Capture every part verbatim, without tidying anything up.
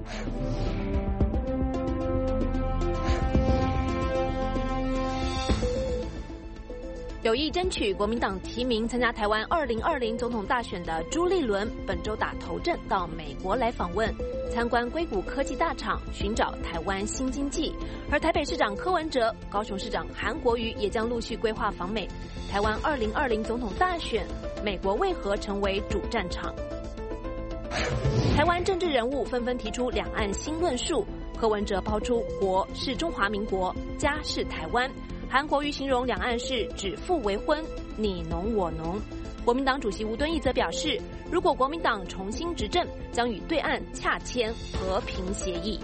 有意争取国民党提名参加台湾二零二零总统大选的朱立伦，本周打头阵到美国来访问，参观硅谷科技大厂，寻找台湾新经济。而台北市长柯文哲、高雄市长韩国瑜也将陆续规划访美。台湾二零二零总统大选，美国为何成为主战场？台湾政治人物纷纷提出两岸新论述，柯文哲抛出国是中华民国，家是台湾。韩国瑜形容两岸是指腹为婚，你侬我侬。国民党主席吴敦义则表示，如果国民党重新执政，将与对岸洽签和平协议。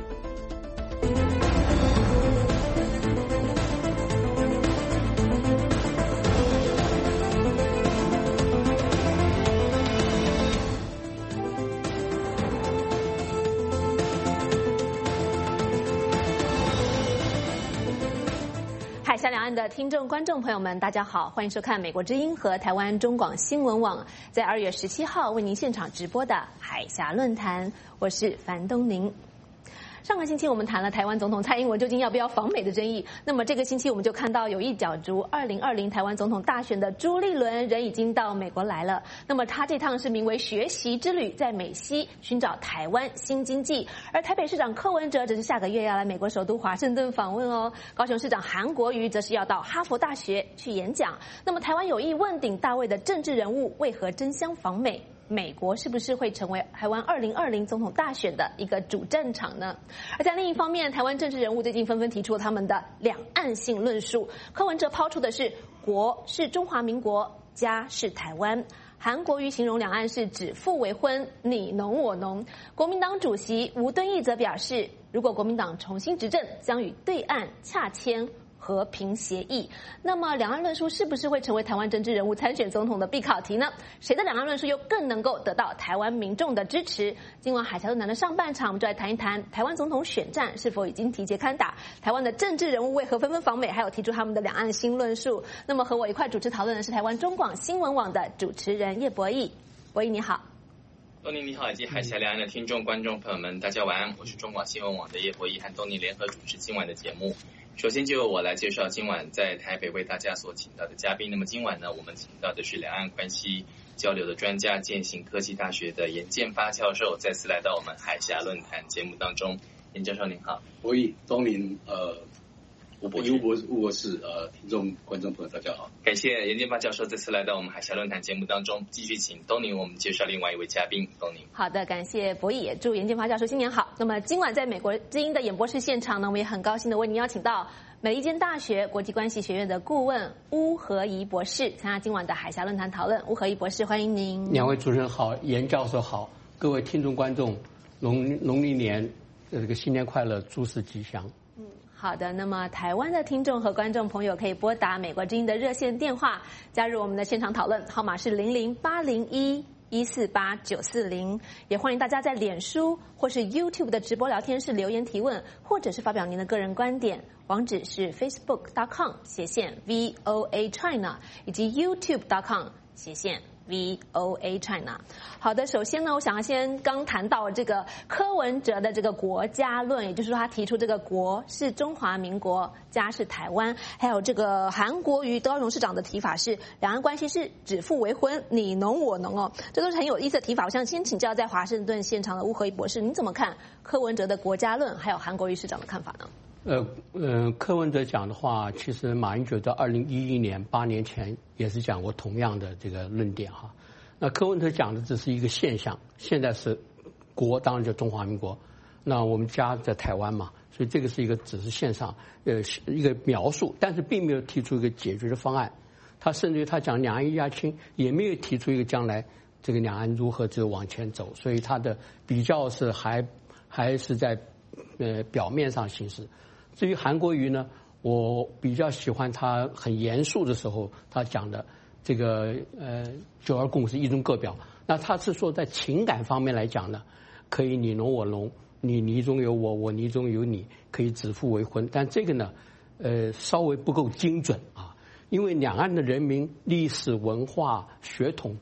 海峡两岸的听众、观众朋友们，大家好，欢迎收看美国之音和台湾中广新闻网在二月十七号为您现场直播的海峡论坛，我是樊东宁。上个星期我们谈了台湾总统蔡英文究竟要不要访美的争议，那么这个星期我们就看到有意角逐二零二零台湾总统大选的朱立伦人已经到美国来了。那么他这趟是名为学习之旅，在美西寻找台湾新经济。而台北市长柯文哲则是下个月要来美国首都华盛顿访问哦。高雄市长韩国瑜则是要到哈佛大学去演讲。那么台湾有意问鼎大位的政治人物为何争相访美？美国是不是会成为台湾二零二零总统大选的一个主战场呢？而在另一方面，台湾政治人物最近纷纷提出他们的两岸性论述。柯文哲抛出的是国是中华民国，家是台湾。韩国瑜形容两岸是指腹为婚，你侬我侬。国民党主席吴敦义则表示，如果国民党重新执政，将与对岸洽签和平协议。那么两岸论述是不是会成为台湾政治人物参选总统的必考题呢？谁的两岸论述又更能够得到台湾民众的支持？今晚海峡论坛的上半场，我们就来谈一谈台湾总统选战是否已经提前开打，台湾的政治人物为何纷纷访美，还有提出他们的两岸新论述。那么和我一块主持讨论的是台湾中广新闻网的主持人叶博弈。博弈你好。 东宁你好，以及海峡两岸的听众观众朋友们，大家晚安，我是中广新闻网的叶博弈，和东宁联合主持今晚的节目。首先就由我来介绍今晚在台北为大家所请到的嘉宾。那么今晚呢，我们请到的是两岸关系交流的专家，建行科技大学的严建发教授，再次来到我们海峡论坛节目当中。严教授您好。 博弈、东宁、呃吴博士、吴博士、吴博士，呃，听众、观众朋友，大家好！ 感谢严建发教授这次来到我们海峡论坛节目当中，继续请东宁我们介绍另外一位嘉宾。东宁， 好的，感谢博弈，也祝严建发教授新年好。那么今晚在美国之音的演播室现场呢，我们也很高兴的为您邀请到美利坚大学国际关系学院的顾问巫和仪博士参加今晚的海峡论坛讨论。巫和仪博士，欢迎您。 两位主持人好，严教授好，各位听众观众，农农历年这个新年快乐，诸事吉祥。 好的，那么台湾的听众和观众朋友可以拨打美国之音的热线电话，加入我们的现场讨论，号码是零零八零一一四八九四零。也欢迎大家在脸书或是 YouTube 的直播聊天室留言提问，或者是发表您的个人观点。网址是 facebook dot com 斜线 V O A China 以及 YouTube dot com 斜线V O A China。 好的，首先呢，我想要先刚谈到这个柯文哲的这个国家论，也就是说他提出这个国是中华民国，家是台湾，还有这个韩国瑜高雄市长的提法是两岸关系是指腹为婚，你侬我侬哦，这都是很有意思的提法。我想先请教在华盛顿现场的巫和仪博士，您怎么看柯文哲的国家论，还有韩国瑜市长的看法呢？ 呃呃，柯文哲讲的话，其实马英九在二零一一年八年前也是讲过同样的这个论点哈。那柯文哲讲的只是一个现象，现在是国，当然就中华民国，那我们家在台湾嘛，所以这个是一个只是线上呃一个描述，但是并没有提出一个解决的方案。他甚至于他讲两岸一家亲，也没有提出一个将来这个两岸如何这个往前走，所以他的比较是还还是在呃表面上行事。至于韩国瑜呢，我比较喜欢他很严肃的时候他讲的这个呃九二共识一中各表。那他是说在情感方面来讲呢，可以你侬我侬，你泥中有我，我泥中有你，可以指腹为婚。但这个呢，呃稍微不够精准啊，因为两岸的人民历史文化血统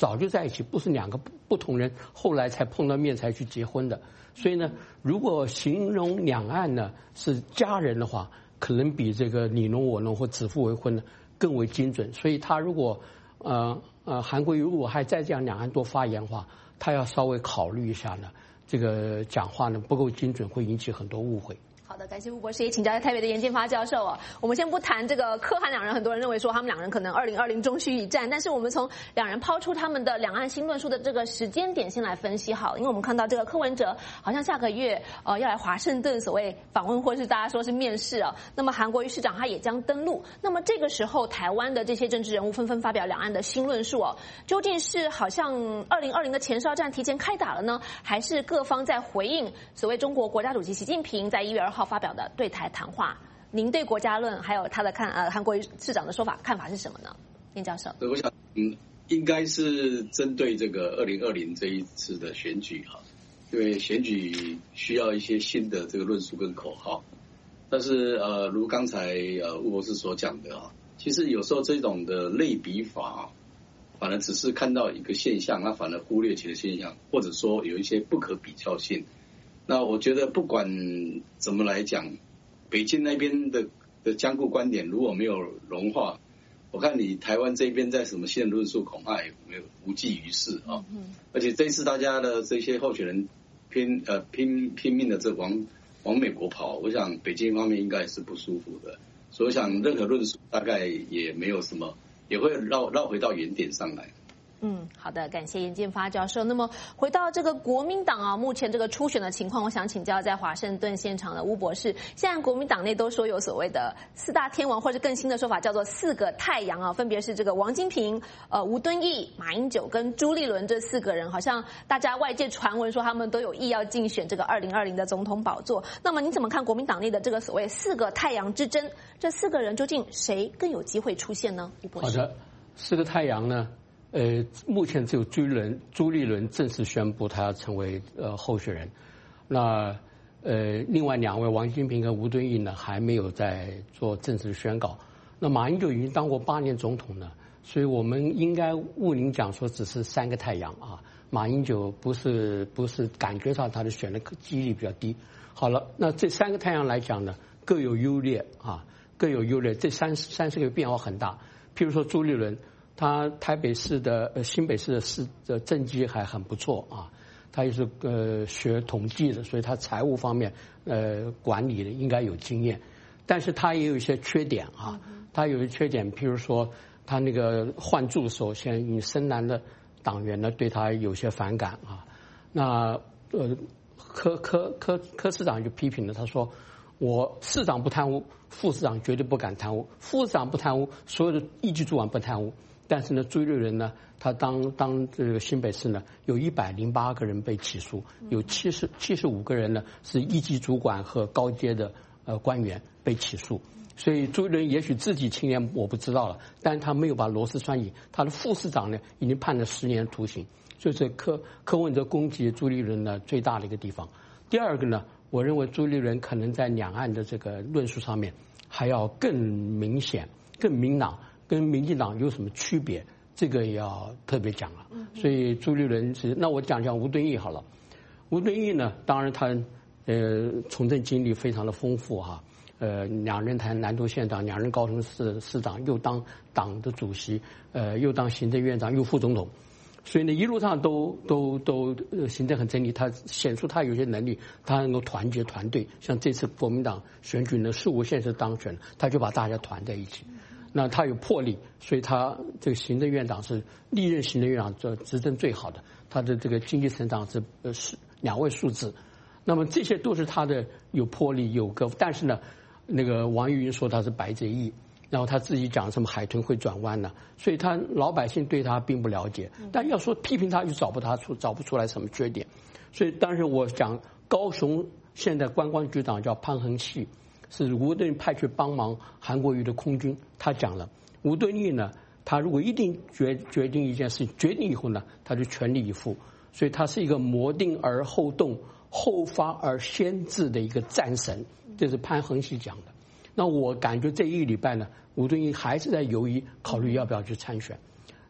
早就在一起，不是两个不同人后来才碰到面才去结婚的。所以呢，如果形容两岸呢是家人的话，可能比这个你侬我侬或指腹为婚呢更为精准。所以他如果呃呃韩国瑜如果还再这样两岸多发言的话，他要稍微考虑一下呢，这个讲话呢不够精准，会引起很多误会。 好的，感谢吴博士，也请教在台北的严建发教授啊。我们先不谈这个柯韩两人，很多人认为说他们两人可能二零二零中须一战，但是我们从两人抛出他们的两岸新论述的这个时间点先来分析好了，因为我们看到这个柯文哲好像下个月呃要来华盛顿所谓访问，或是大家说是面试啊。那么韩国瑜市长他也将登陆，那么这个时候台湾的这些政治人物纷纷发表两岸的新论述哦，究竟是好像二零二零的前哨战提前开打了呢，还是各方在回应所谓中国国家主席习近平在一月二号发表的对台谈话？您对国家论还有他的看呃韩国瑜市长的说法看法是什么呢？林教授， 对，我想嗯，应该是针对这个二零二零这一次的选举哈，因为选举需要一些新的这个论述跟口号。但是呃，如刚才呃吴博士所讲的啊，其实有时候这种的类比法，反而只是看到一个现象，那反而忽略其他现象，或者说有一些不可比较性。那我觉得不管怎么来讲，北京那边的的僵固观点如果没有融化，我看你台湾这边在什么新的论述恐怕也没有无济于事啊。嗯、而且这次大家的这些候选人拼呃拼拼命的这往往美国跑，我想北京方面应该也是不舒服的。所以我想任何论述大概也没有什么，也会绕绕回到原点上来。 嗯，好的，感谢严建发教授。那么回到这个国民党啊，目前这个初选的情况，我想请教在华盛顿现场的吴博士。现在国民党内都说有所谓的四大天王，或者更新的说法叫做四个太阳啊，分别是这个王金平、呃吴敦义、马英九跟朱立伦这四个人，好像大家外界传闻说他们都有意要竞选这个二零二零的总统宝座。那么你怎么看国民党内的这个所谓四个太阳之争？这四个人究竟谁更有机会出现呢？吴博士。 好的，四个太阳呢？呃，目前只有朱立伦，朱立伦正式宣布他要成为呃候选人。那呃，另外两位王金平跟吴敦义呢，还没有在做正式宣告。那马英九已经当过八年总统了，所以我们应该勿宁讲说只是三个太阳啊。马英九不是不是感觉上他的选的几率比较低。好了，那这三个太阳来讲呢，各有优劣啊，各有优劣。这三三十个变化很大。譬如说朱立伦。他台北市的呃新北市的市的政绩还很不错啊，他也是呃学统计的，所以他财务方面呃管理的应该有经验，但是他也有一些缺点啊，他有一些缺点，譬如说他那个换助手，现在你深蓝的党员呢对他有些反感啊，那呃柯柯柯柯市长就批评了，他说我市长不贪污，副市长绝对不敢贪污，副市长不贪污，所有的一级主管不贪污。但是呢，朱立伦呢，他当当这个新北市呢，有一百零八个人被起诉，有七十七十五个人呢是一级主管和高阶的呃官员被起诉。所以朱立伦也许自己清廉我不知道了，但他没有把螺丝拴紧。他的副市长呢，已经判了十年徒刑。所以这柯柯文哲攻击朱立伦呢最大的一个地方。第二个呢，我认为朱立伦可能在两岸的这个论述上面还要更明显、更明朗。跟民进党有什么区别？这个也要特别讲了。所以朱立伦是，那我讲讲吴敦义好了。吴敦义呢，当然他呃从政经历非常的丰富哈，呃两任台南投县长，两任高雄市市长，又当党的主席，呃又当行政院长，又副总统。所以呢，一路上都都都行政很整理，他显出他有些能力，他能够团结团队。像这次国民党选举呢，四五县市当选，他就把大家团在一起。那他有魄力，所以他这个行政院长是历任行政院长这执政最好的，他的这个经济成长是呃是两位数字，那么这些都是他的有魄力有个，但是呢，那个王玉云说他是白贼翼，然后他自己讲什么海豚会转弯呢，所以他老百姓对他并不了解，但要说批评他又找不他出找不出来什么缺点，所以当时我讲高雄现在观光局长叫潘恒器。是吴敦义派去帮忙韩国瑜的空军，他讲了，吴敦义呢，他如果一定决决定一件事情，决定以后呢，他就全力以赴，所以他是一个谋定而后动、后发而先至的一个战神，这是潘恒器讲的。那我感觉这一个礼拜呢，吴敦义还是在犹豫考虑要不要去参选。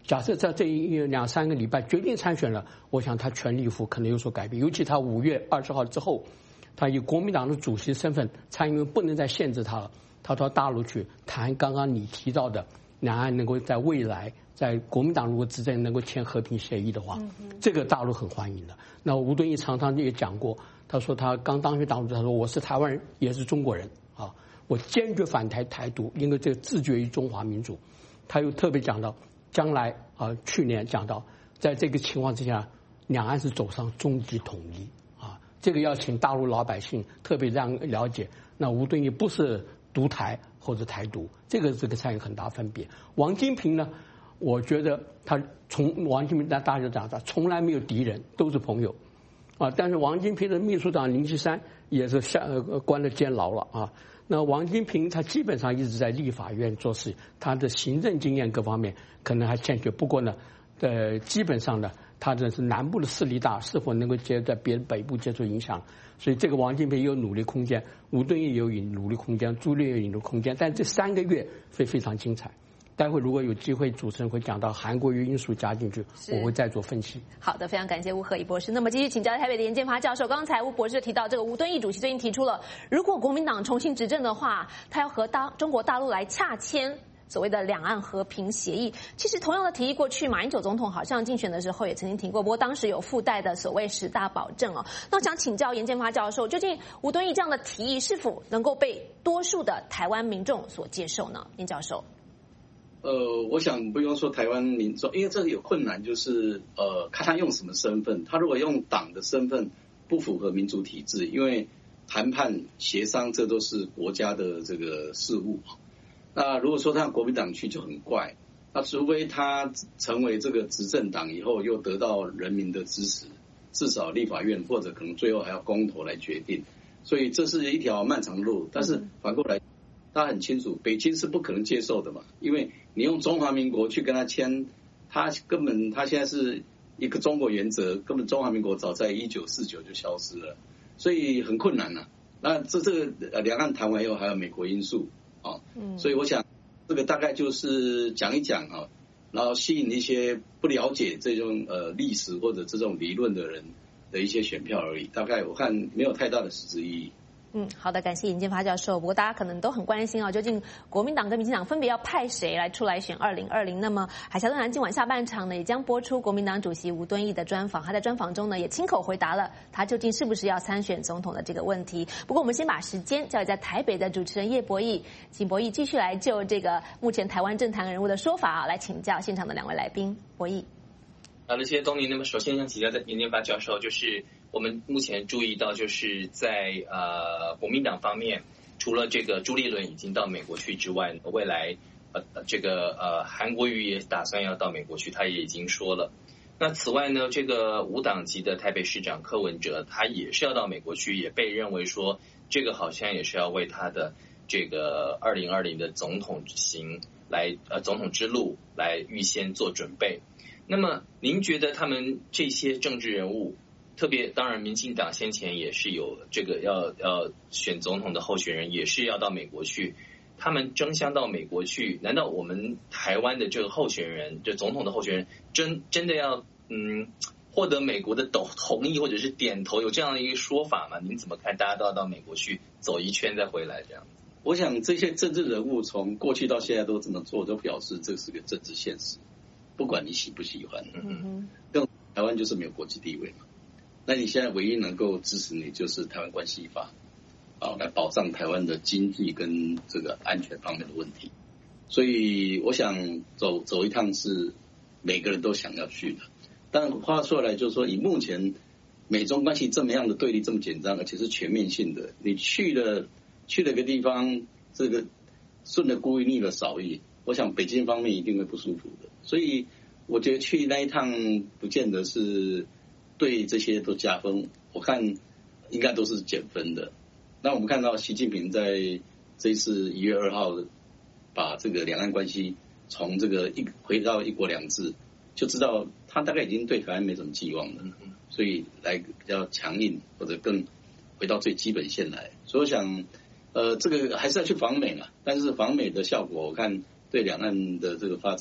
假设在这一两三个礼拜决定参选了，我想他全力以赴可能有所改变。尤其他五月二十号之后，他以国民党的主席身份，蔡英文不能再限制他了。他到大陆去谈刚刚你提到的两岸能够在未来，在国民党如果执政能够签和平协议的话，这个大陆很欢迎的。那吴敦义常常也讲过，他说他刚当选党主席，他说我是台湾人，也是中国人啊，我坚决反台台独，因为这个自绝于中华民族。他又特别讲到，将来啊，去年讲到，在这个情况之下，两岸是走上终极统一啊，这个要请大陆老百姓特别让了解。那吴敦义不是独台或者台独，这个这个才有很大分别。王金平呢，我觉得他从王金平在大学长大，从来没有敌人，都是朋友啊。但是王金平的秘书长林奇山也是下呃关了监牢了啊。那王金平他基本上一直在立法院做事，他的行政经验各方面可能还欠缺。不过呢，呃，基本上呢，他这是南部的势力大，是否能够接在别的北部接受影响？所以这个王金平也有努力空间，吴敦义也有努力空间，朱立伦有努力空间。但这三个月会非常精彩。待会如果有机会，主持人会讲到韩国瑜因素加进去，我会再做分析。 好的，非常感谢吴和宜博士。那么继续请教台北的严建发教授。刚才吴博士提到，这个吴敦义主席最近提出了，如果国民党重新执政的话，他要和大中国大陆来洽签所谓的两岸和平协议。其实同样的提议，过去马英九总统好像竞选的时候也曾经提过，不过当时有附带的所谓十大保证哦。那我想请教严建发教授，究竟吴敦义这样的提议是否能够被多数的台湾民众所接受呢？严教授。 呃，我想不用说台湾民众，因为这个有困难，就是呃，看他用什么身份。他如果用党的身份，不符合民主体制，因为谈判协商这都是国家的这个事务。那如果说他国民党去就很怪，那除非他成为这个执政党以后，又得到人民的支持，至少立法院或者可能最后还要公投来决定。所以这是一条漫长的路。但是反过来，他很清楚，北京是不可能接受的嘛，因为你用中华民国去跟他签，他根本他现在是一个中国原则，根本中华民国早在一九四九就消失了，所以很困难啊。那这这个两岸谈完以后还有美国因素啊，所以我想这个大概就是讲一讲啊，然后吸引一些不了解这种呃历史或者这种理论的人的一些选票而已，大概我看没有太大的实质意义。 嗯，好的，感谢严建发教授。不过大家可能都很关心啊，究竟国民党跟民进党分别要派谁来出来选二零二零？那么海峡论坛今晚下半场呢，也将播出国民党主席吴敦义的专访。他在专访中呢，也亲口回答了他究竟是不是要参选总统的这个问题。不过我们先把时间交给在台北的主持人叶博弈，请博弈继续来就这个目前台湾政坛人物的说法啊，来请教现场的两位来宾。博弈。 好的，谢谢东尼。那么首先想请教的严建发教授，就是我们目前注意到，就是在呃国民党方面，除了这个朱立伦已经到美国去之外，未来呃这个呃韩国瑜也打算要到美国去，他也已经说了。那此外呢，这个无党籍的台北市长柯文哲，他也是要到美国去，也被认为说这个好像也是要为他的这个二零二零的总统行来呃总统之路来预先做准备。那么您觉得他们这些政治人物，特别当然民进党先前也是有这个要要选总统的候选人，也是要到美国去，他们争相到美国去，难道我们台湾的这个候选人，这总统的候选人真真的要嗯获得美国的同意或者是点头，有这样的一个说法吗？您怎么看？大家都要到美国去走一圈再回来这样子？ 我想这些政治人物从过去到现在都这么做，都表示这是个政治现实。不管你喜不喜欢，嗯，更台湾就是没有国际地位嘛。那你现在唯一能够支持你就是台湾关系法，啊，来保障台湾的经济跟这个安全方面的问题。所以我想走走一趟是每个人都想要去的。但话说来，就是说以目前美中关系这么样的对立这么紧张，而且是全面性的，你去了去了个地方，这个顺了故意逆了少意。我想北京方面一定会不舒服的，所以我觉得去那一趟不见得是对这些都加分，我看应该都是减分的。那我们看到习近平在这一次一月二号把这个两岸关系从这个一回到一国两制，就知道他大概已经对台湾没什么寄望了，所以来比较强硬或者更回到最基本线来。所以我想，呃，这个还是要去访美了，但是访美的效果我看对两岸的这个发展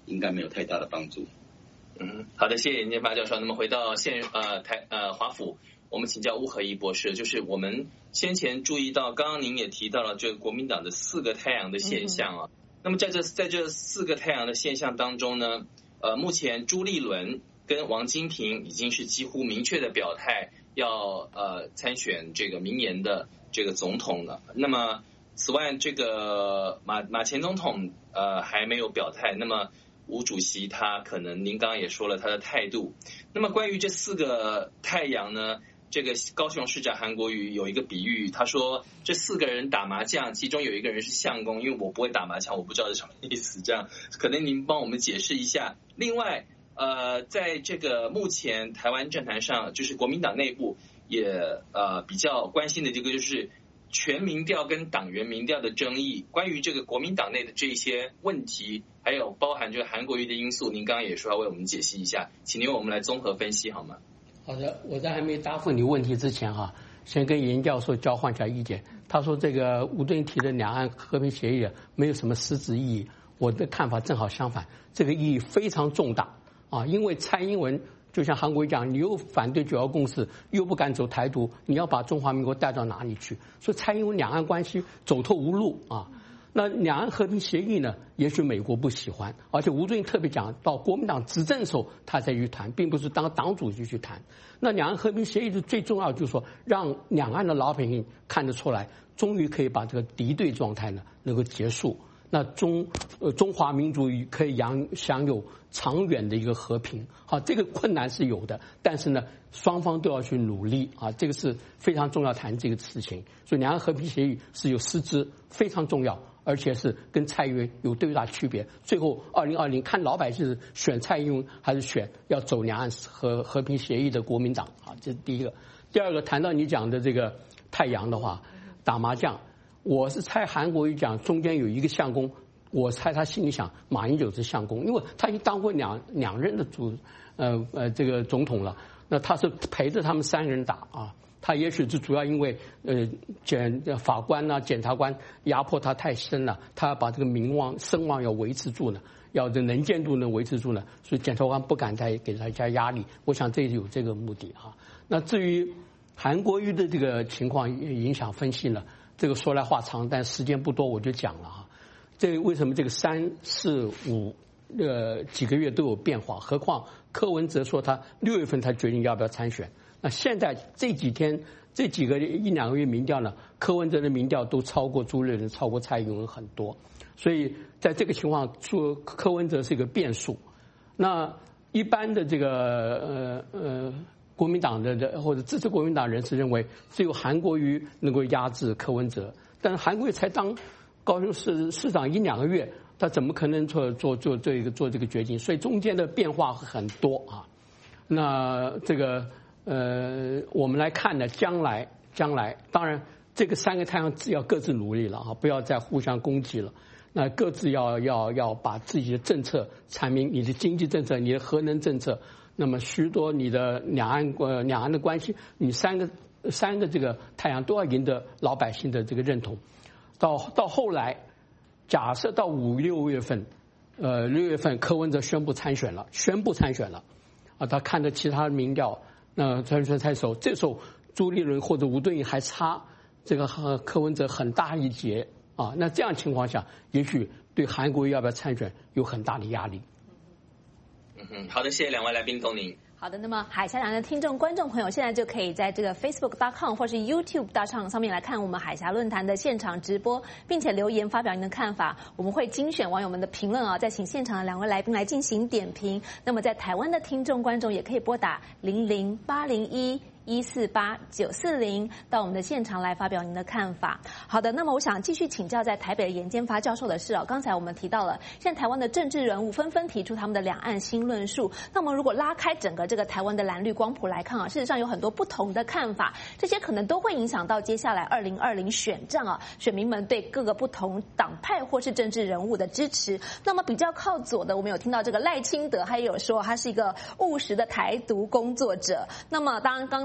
应该没有太大的帮助。 嗯，好的，谢谢严建发教授。那么回到现呃台呃华府，我们请教巫和仪博士，就是我们先前注意到，刚刚您也提到了这个国民党的四个太阳的现象啊。嗯、那么在这在这四个太阳的现象当中呢，呃，目前朱立伦跟王金平已经是几乎明确的表态要呃参选这个明年的这个总统了。那么此外，这个马马前总统呃还没有表态。那么吴主席他可能您刚刚也说了他的态度。那么关于这四个太阳呢，这个高雄市长韩国瑜有一个比喻，他说这四个人打麻将，其中有一个人是相公，因为我不会打麻将，我不知道是什么意思，这样可能您帮我们解释一下。另外呃，在这个目前台湾政坛上，就是国民党内部也呃比较关心的这个就是全民调跟党员民调的争议，关于这个国民党内的这些问题，还有包含这个韩国瑜的因素，您刚刚也说要为我们解析一下，请您为我们来综合分析好吗？ 好的，我在还没答复你问题之前哈，先跟严教授交换一下意见。他说这个吴敦义提的两岸和平协议没有什么实质意义，我的看法正好相反，这个意义非常重大啊！因为蔡英文就像韩国瑜讲，你又反对九二共识，又不敢走台独，你要把中华民国带到哪里去？所以蔡英文两岸关系走投无路啊。那两岸和平协议呢，也许美国不喜欢，而且吴敦义特别讲到国民党执政时候他才去谈，并不是当党主席去谈。那两岸和平协议的最重要就是说，让两岸的老百姓看得出来，终于可以把这个敌对状态呢能够结束。那中呃中华民族可以享享有长远的一个和平，好，这个困难是有的，但是呢，双方都要去努力啊，这个是非常重要谈这个事情。所以两岸和平协议是有实质，非常重要，而且是跟蔡英文有最大区别。最后二零二零看老百姓是选蔡英文还是选要走两岸和和平协议的国民党啊，这是第一个。第二个，谈到你讲的这个太阳的话，打麻将。我是猜韩国瑜讲中间有一个相公，我猜他心里想马英九是相公，因为他已经当过两两任的主呃呃这个总统了，那他是陪着他们三个人打啊，他也许是主要因为呃检法官呐、啊、检察官压迫他太深了，他要把这个名望声望要维持住呢，要这能见度能维持住呢，所以检察官不敢再给他加压力，我想这有这个目的哈。那至于韩国瑜的这个情况影响分析呢？这个说来话长，但时间不多，我就讲了哈。这为什么这个三四五呃几个月都有变化？何况柯文哲说他六月份才决定要不要参选，那现在这几天这几个一两个月民调呢，柯文哲的民调都超过朱立伦、超过蔡英文很多，所以在这个情况，说柯文哲是一个变数。那一般的这个呃呃。国民党的或者支持国民党人士认为，只有韩国瑜能够压制柯文哲，但韩国瑜才当高雄市市长一两个月，他怎么可能做做做这个做这个决定？所以中间的变化很多啊。那这个呃，我们来看呢，将来将来，当然这个三个太阳只要各自努力了啊，不要再互相攻击了。那各自要要要把自己的政策阐明，你的经济政策，你的核能政策。那么许多你的两岸呃两岸的关系，你三个三个这个太阳都要赢得老百姓的这个认同。到到后来，假设到五六月份，呃六月份柯文哲宣布参选了，宣布参选了，啊，他看着其他民调，那参选太守，这时候朱立伦或者吴敦义还差这个和柯文哲很大一截啊，那这样情况下，也许对韩国瑜要不要参选有很大的压力。 嗯，好的，谢谢两位来宾同您。 好的，那么海峡两岸的听众、观众朋友，现在就可以在这个 Facebook dot com 或是 YouTube dot com 上面来看我们海峡论坛的现场直播，并且留言发表您的看法。我们会精选网友们的评论啊，再请现场的两位来宾来进行点评。那么在台湾的听众、观众也可以拨打零零八零一。一四八九四零到我们的现场来发表您的看法。好的，那么我想继续请教在台北的严建发教授的是哦，刚才我们提到了，现在台湾的政治人物纷纷提出他们的两岸新论述。那么如果拉开整个这个台湾的蓝绿光谱来看啊，事实上有很多不同的看法，这些可能都会影响到接下来二零二零选战啊，选民们对各个不同党派或是政治人物的支持。那么比较靠左的，我们有听到这个赖清德，他也有说他是一个务实的台独工作者。那么当然刚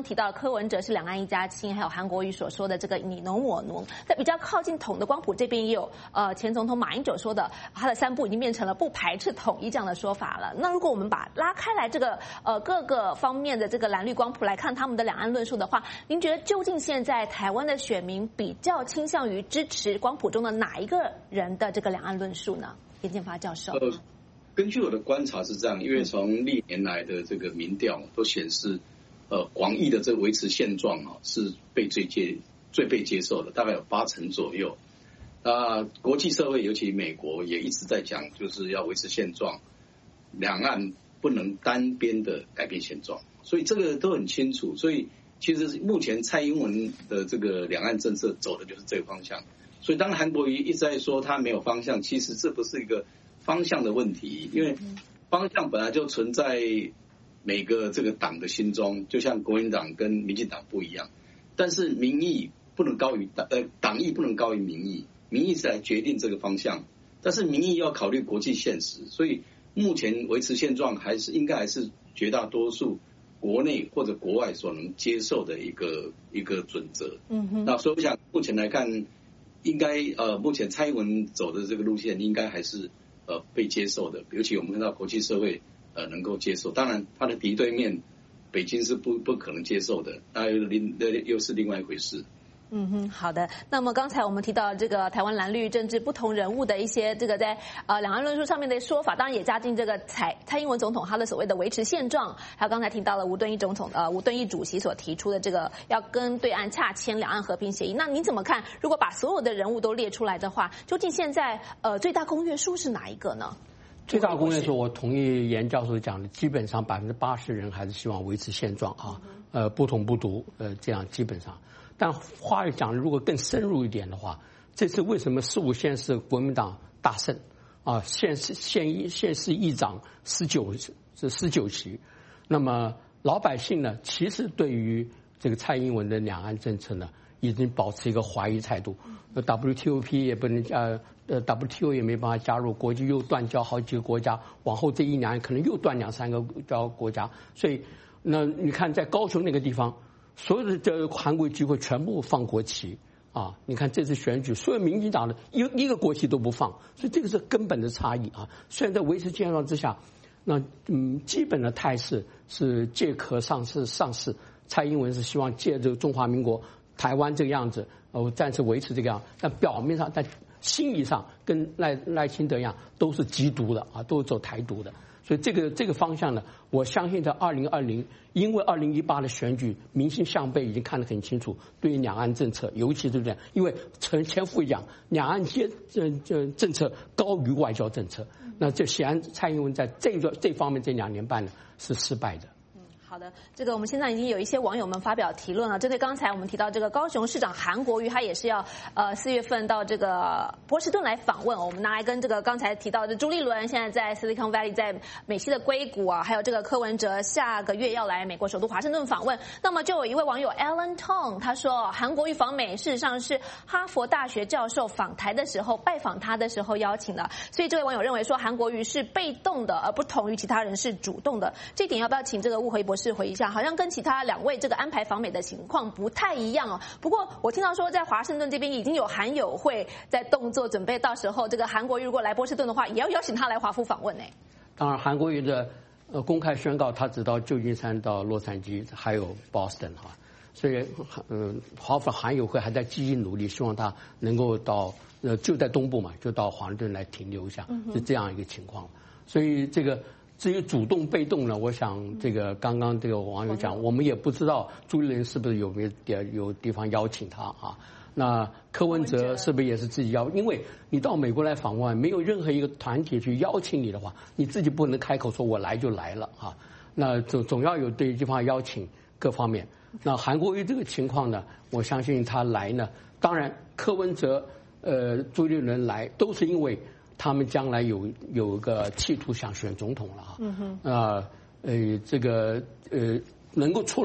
提到柯文哲是两岸一家亲，还有韩国瑜所说的这个你侬我侬，在比较靠近统的光谱这边也有呃前总统马英九说的，他的三不已经变成了不排斥统一这样的说法了。那如果我们把拉开来这个呃各个方面的这个蓝绿光谱来看他们的两岸论述的话，您觉得究竟现在台湾的选民比较倾向于支持光谱中的哪一个人的这个两岸论述呢？严建发教授。 呃，根据我的观察是这样，因为从历年来的这个民调都显示，呃，广义的这个维持现状啊是被最接最被接受的，大概有八成左右。那国际社会尤其美国也一直在讲，就是要维持现状，两岸不能单边的改变现状，所以这个都很清楚。所以其实目前蔡英文的这个两岸政策走的就是这个方向。所以当韩国瑜一直在说他没有方向，其实这不是一个方向的问题，因为方向本来就存在每个这个党的心中，就像国民党跟民进党不一样，但是民意不能高于党呃党意不能高于民意，民意是来决定这个方向，但是民意要考虑国际现实，所以目前维持现状还是应该还是绝大多数国内或者国外所能接受的一个一个准则。嗯哼，那所以我想目前来看，应该呃目前蔡英文走的这个路线应该还是呃被接受的，尤其我们看到国际社会呃能够接受，当然他的敌对面北京是不不可能接受的，那又另又是另外一回事。 嗯哼，好的。那么刚才我们提到这个台湾蓝绿政治不同人物的一些这个在呃两岸论述上面的说法，当然也加进这个蔡蔡英文总统他的所谓的维持现状，还有刚才提到了吴敦义总统呃吴敦义主席所提出的这个要跟对岸洽签两岸和平协议。那您怎么看？如果把所有的人物都列出来的话，究竟现在呃最大公约数是哪一个呢？ 最大公约数，我同意严教授讲的，基本上百分之八十人还是希望维持现状啊，呃不统不独，呃这样基本上。但话又讲，如果更深入一点的话，这次为什么十五县市国民党大胜啊？县市县议县市议长十九是十九席，那么老百姓呢，其实对于这个蔡英文的两岸政策呢，已经保持一个怀疑态度。W T O P 也不能呃呃 W T O 也没办法加入，国际又断交好几个国家，往后这一两年可能又断两三个交国家，所以那你看在高雄那个地方。所有的这韩国聚会全部放国旗啊！你看这次选举，所有民进党的一一个国旗都不放，所以这个是根本的差异啊！虽然在维持现状之下，那嗯，基本的态势是借壳上市上市。蔡英文是希望借着中华民国台湾这个样子，呃，暂时维持这个样，但表面上、但心理上跟赖赖清德一样，都是极独的啊，都是走台独的。所以这个这个方向呢，我相信在二零二零，因为二零一八的选举民心向背已经看得很清楚，对于两岸政策，尤其是这样，因为前前副讲两岸接这这政策高于外交政策，那这显然蔡英文在这个这方面这两年半呢是失败的。 好的，这个我们现在已经有一些网友们发表提论了。针对刚才我们提到这个高雄市长韩国瑜，他也是要呃四月份到这个波士顿来访问。我们拿来跟这个刚才提到的朱立伦现在在 Silicon Valley 在美西的硅谷啊，还有这个柯文哲下个月要来美国首都华盛顿访问。那么就有一位网友 Alan Tong 他说，韩国瑜访美事实上是哈佛大学教授访台的时候拜访他的时候邀请的，所以这位网友认为说韩国瑜是被动的，而不同于其他人是主动的。这点要不要请这个吴回博士回一下？好像跟其他两位这个安排访美的情况不太一样哦。不过我听到说在华盛顿这边已经有韩友会在动作，准备到时候这个韩国瑜如果来波士顿的话，也要邀请他来华府访问呢。 当然，韩国瑜的呃公开宣告，他只到旧金山、到洛杉矶，还有 Boston 哈，所以嗯、呃，华府韩友会还在积极努力，希望他能够到呃就在东部嘛，就到华盛顿来停留一下，是这样一个情况。所以这个。至于主动被动呢，我想这个刚刚这个网友讲，我们也不知道朱立伦是不是有没有点有地方邀请他啊？那柯文哲是不是也是自己邀？因为你到美国来访问，没有任何一个团体去邀请你的话，你自己不能开口说我来就来了啊。那总总要有对地方邀请各方面。那韩国瑜这个情况呢，我相信他来呢，当然柯文哲、呃朱立伦来都是因为。他们将来有有个企图想选总统了哈，嗯哼，啊呃这个呃能够出来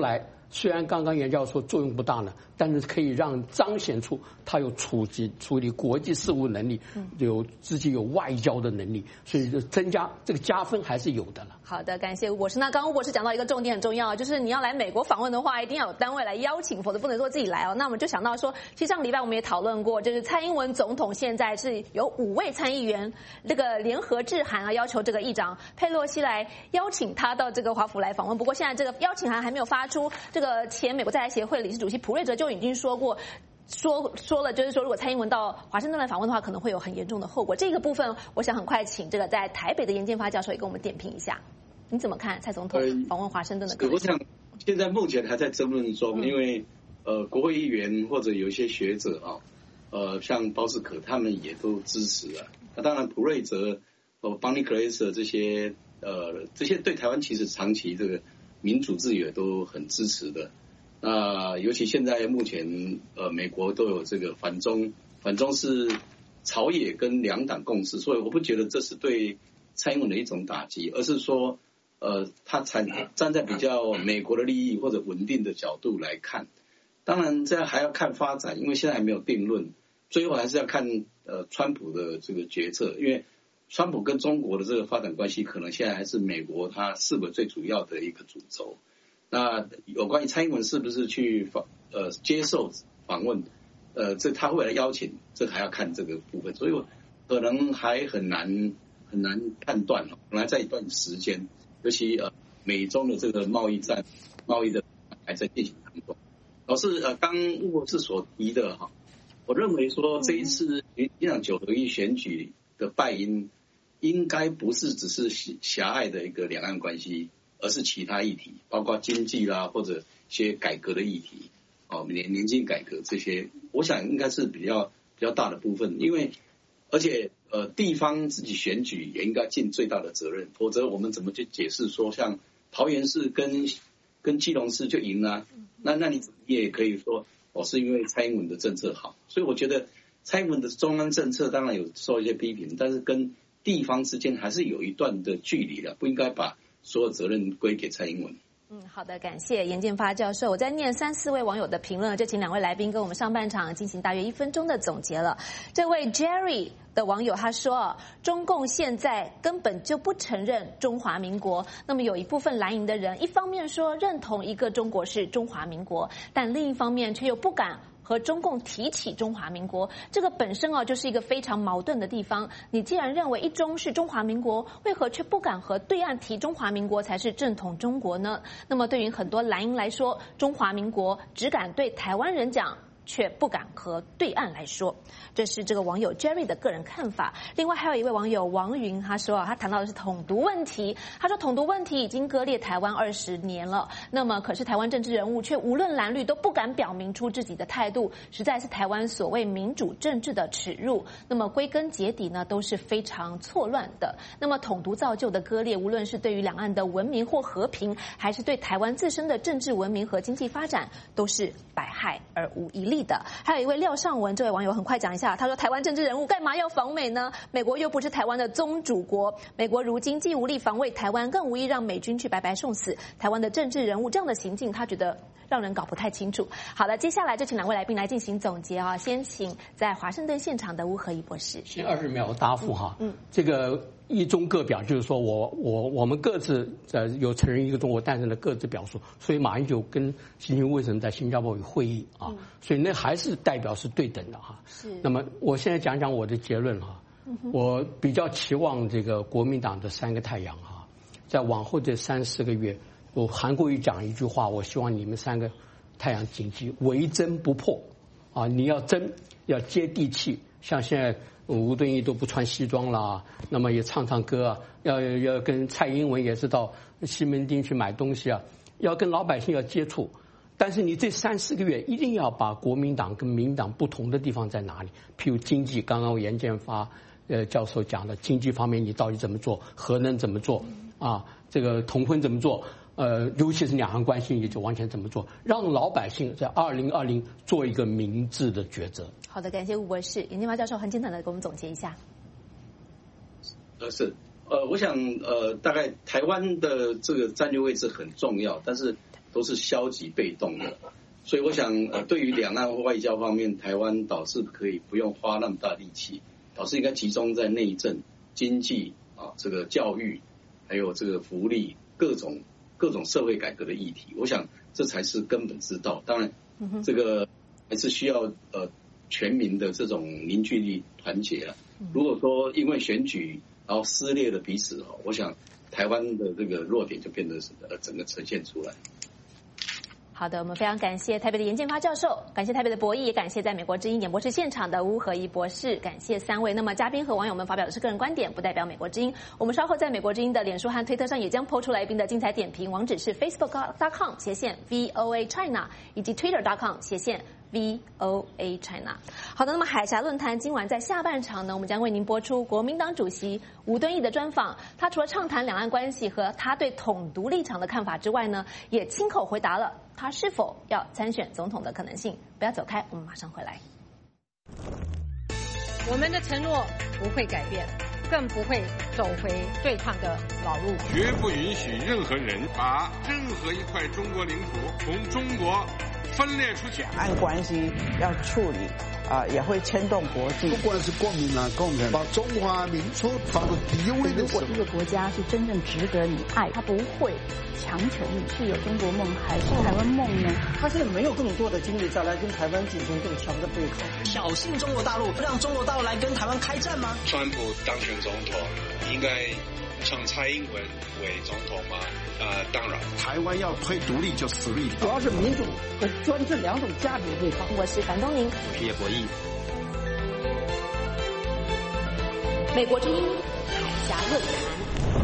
虽然刚刚严教授说作用不大呢，但是可以让彰显出他有处理处理国际事务能力，有自己有外交的能力，所以就增加这个加分还是有的了。 好的，感谢吴博士。那刚刚吴博士讲到一个重点很重要，就是你要来美国访问的话，一定要有单位来邀请，否则不能说自己来哦。那我们就想到说，其实上个礼拜我们也讨论过，就是蔡英文总统现在是有五位参议员这个联合致函啊，要求这个议长佩洛西来邀请他到这个华府来访问。不过现在这个邀请函还没有发出，这个前美国在台协会理事主席普瑞哲就已经说过。说说了，就是说，如果蔡英文到华盛顿来访问的话，可能会有很严重的后果。这个部分，我想很快请这个在台北的严建发教授也跟我们点评一下，你怎么看蔡总统访问华盛顿的可能性？ 我想现在目前还在争论中，嗯、因为呃，国会议员或者有一些学者啊，呃，像包士可他们也都支持了。那当然，普瑞哲、呃，邦尼克雷瑟这些呃，这些对台湾其实长期这个民主自由都很支持的。那尤其现在目前呃美国都有这个反中，反中是朝野跟两党共识，所以我不觉得这是对蔡英文的一种打击，而是说呃他站站在比较美国的利益或者稳定的角度来看。当然这还要看发展，因为现在还没有定论，最后还是要看呃川普的这个决策，因为川普跟中国的这个发展关系可能现在还是美国他是否最主要的一个主轴。那有关于蔡英文是不是去访呃接受访问，呃，这他会来邀请，这还要看这个部分，所以可能还很难很难判断哦。本来在一段时间，尤其呃美中的这个贸易战、贸易的还在进行当中。老师呃，刚吴博士所提的哈，我认为说这一次民进党九合一选举的败因，应该不是只是狭隘的一个两岸关系。而是其他议题，包括经济啦，或者一些改革的议题，哦，年年金改革这些，我想应该是比较比较大的部分。因为而且呃，地方自己选举也应该尽最大的责任，否则我们怎么去解释说，像桃园市跟跟基隆市就赢了、啊，那那你你也可以说，哦，是因为蔡英文的政策好。所以我觉得蔡英文的中央政策当然有受一些批评，但是跟地方之间还是有一段的距离的，不应该把所有责任归给蔡英文。 嗯，好的，感谢严建发教授。我在念三四位网友的评论，就请两位来宾跟我们上半场进行大约一分钟的总结了。这位 Jerry 的网友他说，中共现在根本就不承认中华民国。那么有一部分蓝营的人，一方面说认同一个中国是中华民国，但另一方面却又不敢和中共提起中华民国，这个本身啊就是一个非常矛盾的地方。你既然认为一中是中华民国，为何却不敢和对岸提中华民国才是正统中国呢？那么对于很多蓝营来说，中华民国只敢对台湾人讲，却不敢和对岸来说，这是这个网友 Jerry 的个人看法。另外还有一位网友王云，他说啊，他谈到的是统独问题。他说统独问题已经割裂台湾二十年了，那么可是台湾政治人物却无论蓝绿都不敢表明出自己的态度，实在是台湾所谓民主政治的耻辱。那么归根结底呢，都是非常错乱的。那么统独造就的割裂，无论是对于两岸的文明或和平，还是对台湾自身的政治文明和经济发展，都是百害而无一利的。还有一位廖尚文，这位网友很快讲一下，他说台湾政治人物干嘛要访美呢？美国又不是台湾的宗主国，美国如今既无力防卫台湾，更无意让美军去白白送死。台湾的政治人物这样的行径，他觉得让人搞不太清楚。好了，接下来就请两位来宾来进行总结啊。先请在华盛顿现场的吴和仪博士， 先二十秒答复哈。嗯，这个一中各表，就是说我我我们各自呃有承认一个中国，但是呢各自表述，所以马英九跟习近平为什么在新加坡有会议啊？嗯、所以那还是代表是对等的哈。是。那么我现在讲讲我的结论哈。嗯、我比较期望这个国民党的三个太阳哈，在往后这三四个月，我韩国瑜讲一句话，我希望你们三个太阳谨记：唯争不破啊！你要争，要接地气，像现在。吴敦义都不穿西装啦，那么也唱唱歌啊，要要跟蔡英文也是到西门町去买东西啊，要跟老百姓要接触。但是你这三四个月一定要把国民党跟民党不同的地方在哪里？譬如经济，刚刚严建发呃教授讲的经济方面，你到底怎么做？核能怎么做？啊，这个同婚怎么做？呃，尤其是两岸关系，你就完全怎么做，让老百姓在二零二零做一个明智的抉择。 好的，感谢吴博士。严建发教授很简短的给我们总结一下。 呃，是，呃，我想，呃，大概台湾的这个战略位置很重要，但是都是消极被动的。所以我想，呃，对于两岸外交方面，台湾倒是可以不用花那么大力气，倒是应该集中在内政、经济啊，这个教育，还有这个福利各种各种社会改革的议题。我想这才是根本之道。当然，这个还是需要呃全民的这种凝聚力、团结啊。如果说因为选举然后撕裂了彼此哦，我想台湾的这个弱点就变得呃整个呈现出来。 好的，我们非常感谢台北的严建发教授，感谢台北的博弈，也感谢在美国之音演播室现场的吴和仪博士，感谢三位。那么嘉宾和网友们发表的是个人观点，不代表美国之音。我们稍后在美国之音的脸书和推特上也将抛出来宾的精彩点评，网址是 facebook dot com 斜线 V O A China 以及 twitter dot com 斜线V O A China。好的，那么海峡论坛今晚在下半场呢，我们将为您播出国民党主席吴敦义的专访。他除了畅谈两岸关系和他对统独立场的看法之外呢，也亲口回答了他是否要参选总统的可能性。不要走开，我们马上回来。 我们的承诺不会改变，更不会走回对抗的老路， 绝不允许任何人把任何一块中国领土从中国分裂出去。 两岸关系要处理啊、呃，也会牵动国际。 不管是国民党、共产党，把中华民族放到第一位的时候。 如果这个国家是真正值得你爱，他不会强求你是有中国梦还是台湾梦呢？ 他现在没有更多的精力再来跟台湾进行更强的对抗， 挑衅中国大陆，让中国大陆来跟台湾开战吗？ 川普当选总统，应该让蔡英文为总统吗？呃，当然， 台湾要推独立就死立， 主要是民主和专制两种价值对抗。 我是樊东宁， 我是叶博弈。 美国之音海峡论坛。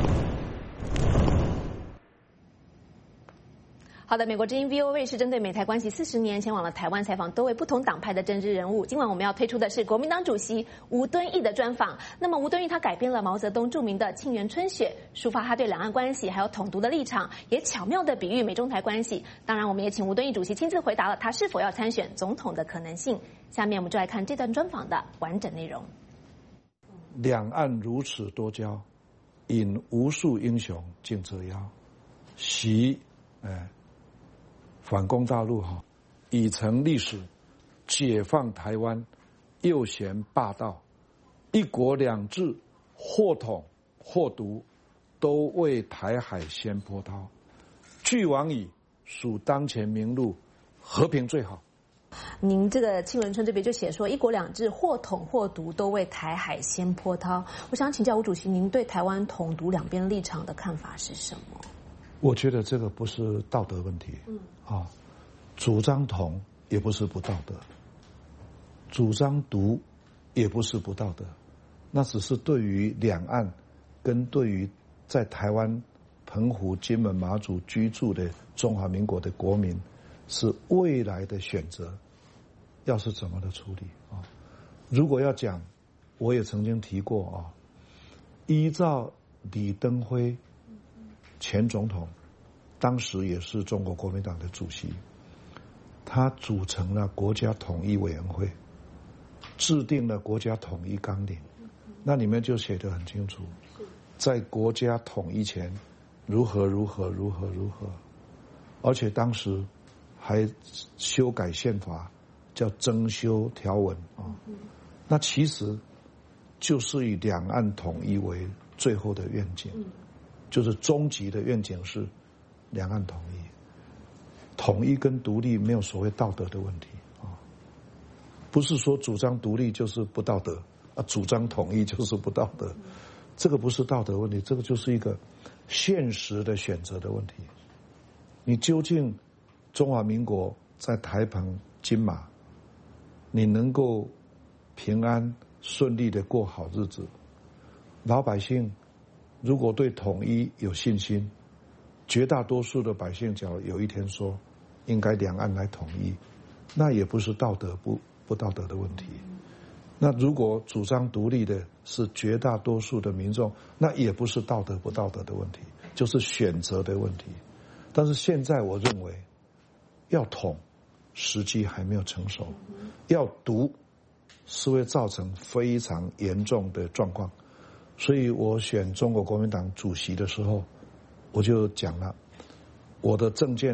好的，美国之音 V O A 是针对美台关系四十年前往了台湾采访多位不同党派的政治人物。今晚我们要推出的是国民党主席吴敦义的专访。那么吴敦义他改编了毛泽东著名的《沁园春雪》，抒发他对两岸关系还有统独的立场，也巧妙地比喻美中台关系。当然，我们也请吴敦义主席亲自回答了他是否要参选总统的可能性。下面我们就来看这段专访的完整内容。 两岸如此多交，引无数英雄竞折腰。习，哎。反攻大陆哈，已成历史；解放台湾，又嫌霸道；一国两制，或统或独，都为台海掀波涛。俱往矣，属当前明路，和平最好。 您这个《沁园春》这边就写说，一国两制或统或独，都为台海掀波涛。我想请教吴主席，您对台湾统独两边立场的看法是什么？ 我觉得这个不是道德问题，嗯，啊，主张统也不是不道德，主张独也不是不道德，那只是对于两岸跟对于在台湾、澎湖、金门、马祖居住的中华民国的国民，是未来的选择，要是怎么的处理啊？如果要讲，我也曾经提过啊，依照李登辉前总统，当时也是中国国民党的主席，他组成了国家统一委员会，制定了国家统一纲领，那里面就写得很清楚，在国家统一前如何如何如何如何，而且当时还修改宪法，叫增修条文啊。那其实就是以两岸统一为最后的愿景。就是终极的愿景是两岸统一，统一跟独立没有所谓道德的问题啊，不是说主张独立就是不道德啊，主张统一就是不道德，这个不是道德问题，这个就是一个现实的选择的问题。你究竟中华民国在台澎金马，你能够平安顺利的过好日子，老百姓如果对统一有信心，绝大多数的百姓假如有一天说应该两岸来统一，那也不是道德不不道德的问题。那如果主张独立的是绝大多数的民众，那也不是道德不道德的问题，就是选择的问题。但是现在我认为要统时机还没有成熟，要独是会造成非常严重的状况。所以我选中国国民党主席的时候，我就讲了，我的政见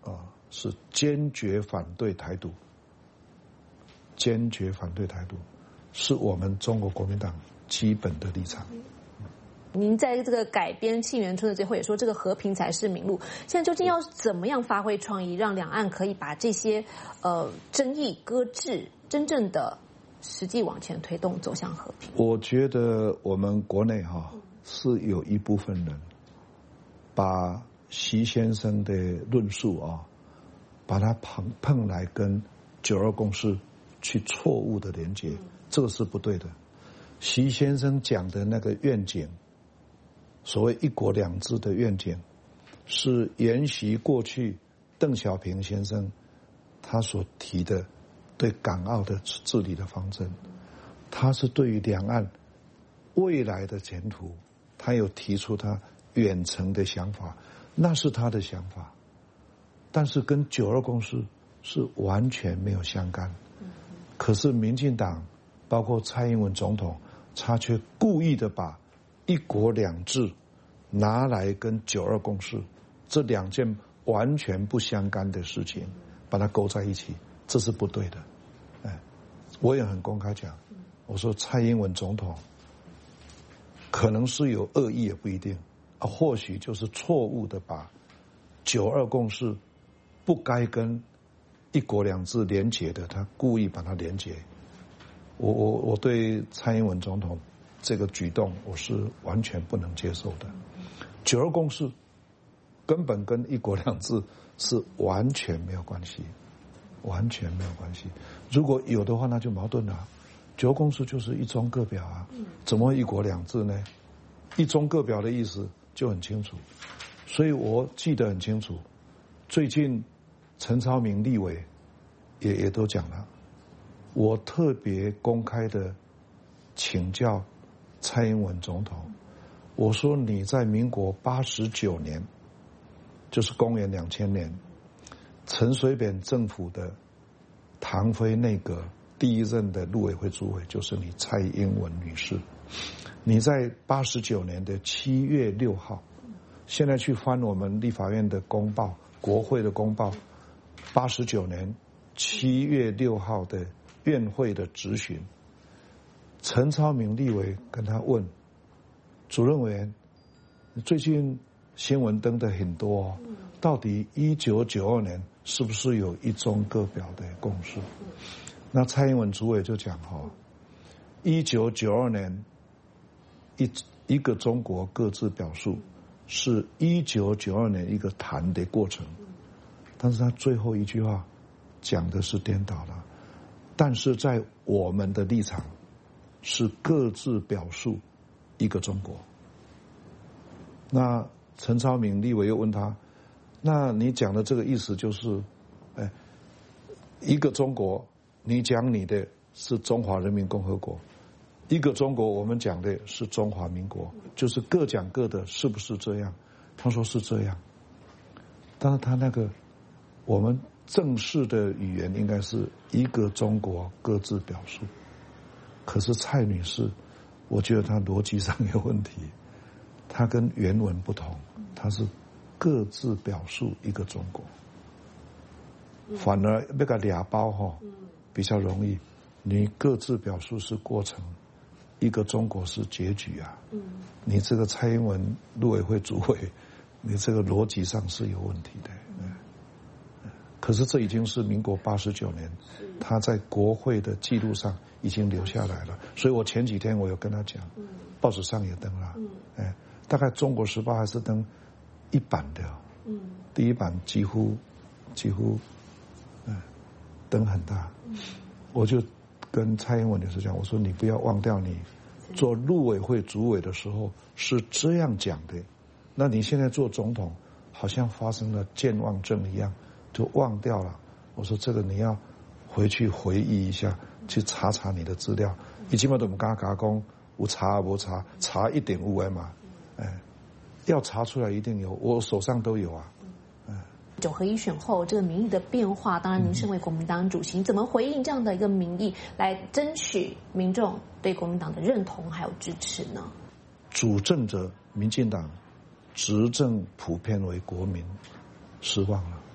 啊，是坚决反对台独，坚决反对台独，是我们中国国民党基本的立场。 您在这个改编《沁园春》的最后也说，这个和平才是明路。现在究竟要怎么样发挥创意，让两岸可以把这些呃争议搁置，真正的实际往前推动，走向和平？ 我觉得我们国内哈、啊、是有一部分人把习先生的论述啊，把它碰碰来跟九二共识去错误的连接，这个是不对的。习先生讲的那个愿景，所谓一国两制的愿景，是沿袭过去邓小平先生他所提的对港澳的治理的方针，他是对于两岸未来的前途，他有提出他远程的想法，那是他的想法，但是跟九二共识是完全没有相干。可是民进党包括蔡英文总统，他却故意的把一国两制拿来跟九二共识这两件完全不相干的事情把它勾在一起，这是不对的。哎，我也很公开讲，我说蔡英文总统可能是有恶意也不一定啊，或许就是错误的把九二共识不该跟一国两制连结的，他故意把它连结。我我我对蔡英文总统这个举动我是完全不能接受的。九二共识根本跟一国两制是完全没有关系，完全没有关系。如果有的话，那就矛盾了。九二共识就是一中各表啊，怎么会一国两制呢？一中各表的意思就很清楚，所以我记得很清楚。最近陈超明立委也也都讲了，我特别公开的请教蔡英文总统，我说你在民国八十九年，就是公元两千年，陈水扁政府的唐飞内阁第一任的陆委会主委就是你蔡英文女士。你在八十九年的七月六号，现在去翻我们立法院的公报，国会的公报，八十九年七月六号的院会的质询，陈超明立委跟他问，主任委员，最近新闻登的很多哦，到底一九九二年是不是有一中各表的共识？那蔡英文主委就讲哈，一九九二年一一个中国各自表述是一九九二年一个谈的过程，但是他最后一句话讲的是颠倒了，但是在我们的立场是各自表述一个中国。那陈超明立委又问他，那你讲的这个意思就是，哎，一个中国，你讲你的是中华人民共和国，一个中国我们讲的是中华民国，就是各讲各的，是不是这样？他说是这样，但是他那个我们正式的语言应该是一个中国各自表述，可是蔡女士，我觉得她逻辑上有问题，她跟原文不同，她是各自表述一个中国，反而那个俩包哈比较容易，你各自表述是过程，一个中国是结局啊。你这个蔡英文陆委会主委，你这个逻辑上是有问题的。可是这已经是民国八十九年，他在国会的记录上已经留下来了。所以我前几天我有跟他讲，报纸上也登了，哎，大概中国时报还是登一版的，第一版几乎几乎，嗯，登很大。我就跟蔡英文女士讲，我说你不要忘掉你做陆委会主委的时候是这样讲的，那你现在做总统好像发生了健忘症一样。就忘掉了。我说这个你要回去回忆一下，去查查你的资料。以前嘛都唔敢讲讲有查无查，查一点五嘛，哎，要查出来一定有，我手上都有啊。 九合一选后这个民意的变化，当然您身为国民党主席，你怎么回应这样的一个民意，来争取民众对国民党的认同还有支持呢？ 主政者民进党执政普遍为国民失望了。